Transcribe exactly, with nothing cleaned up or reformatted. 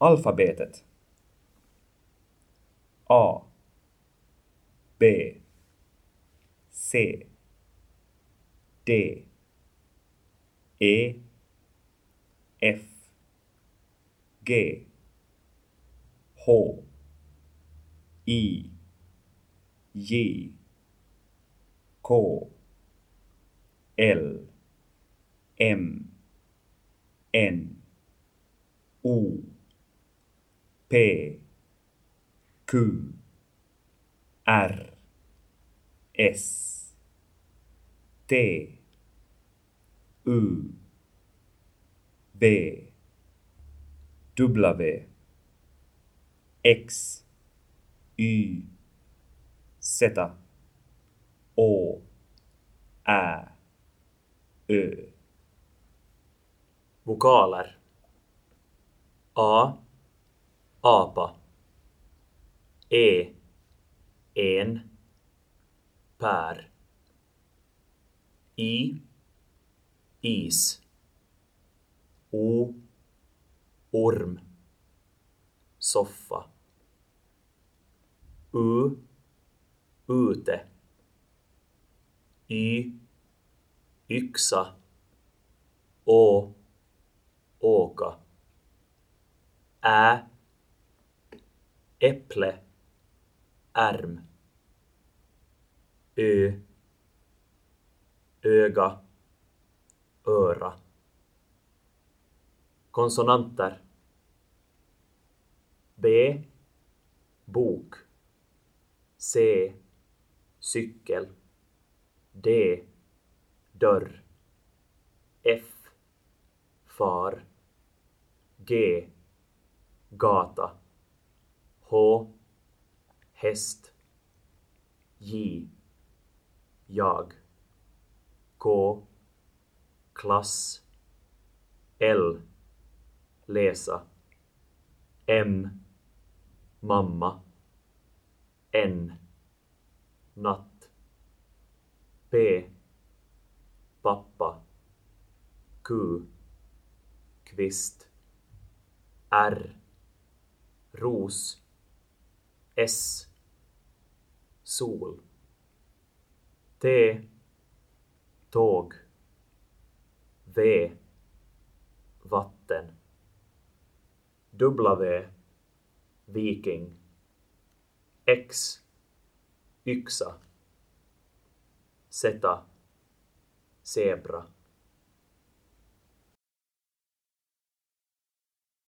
Alfabetet. A, B, C, D, E, F, G, H, I, J, K, L, M, N, O, P, Q, R, S, T, U, V, W, X, Y, Z, Å, Ä, Ö. Vokaler. A, apa. E, en, pär. I, is. O, orm, soffa. U, ute. Y, yxa. Å, åka. Ä, äpple, ärm. Ö, öga, öra. Konsonanter. B, bok. C, cykel. D, dörr. F, far. G, gata. H, häst. J, jag. K, klass. L, läsa. M, mamma. N, natt. P, pappa. Q, kvist. R, ros. S, sol. T, tåg. V, vatten. W, viking. X, yxa. Z, zebra.